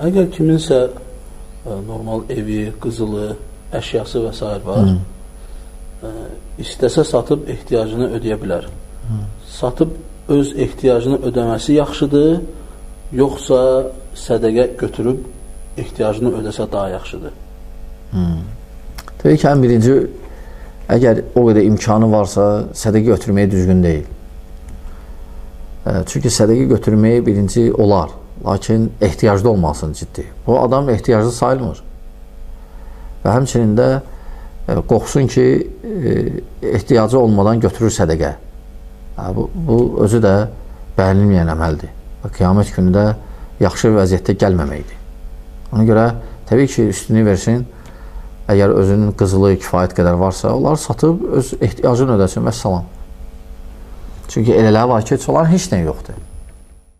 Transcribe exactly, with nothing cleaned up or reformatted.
Əgər kiminsə ə, normal evi, qızılı, əşyası və s. var, ə, istəsə satıb ehtiyacını ödəyə bilər. Hı. Satıb öz ehtiyacını ödəməsi yaxşıdır, yoxsa sədəqə götürüb ehtiyacını ödəsə daha yaxşıdır? Hmm. Təbii ki, ən birinci, əgər o qədər imkanı varsa, sədəqə götürməyi düzgün deyil. Çünki sədəqə götürməyi birinci olar, lakin ehtiyaclı olmasın ciddi. Bu adam ehtiyaclı sayılmır. Və həmçinin də qorxsun ki, ehtiyacı olmadan götürür sədəqə. Bu, bu özü də bəyənilməyən əməldir. Qiyamət günü də yaxşı vəziyyətdə gəlməməkdir. Ona görə təbii ki, üstünü versin, əgər özünün qızılı kifayət qədər varsa, onları satıb öz ehtiyacını ödəsin və salam. Çünki elələri var ki, onların heç nə yoxdur.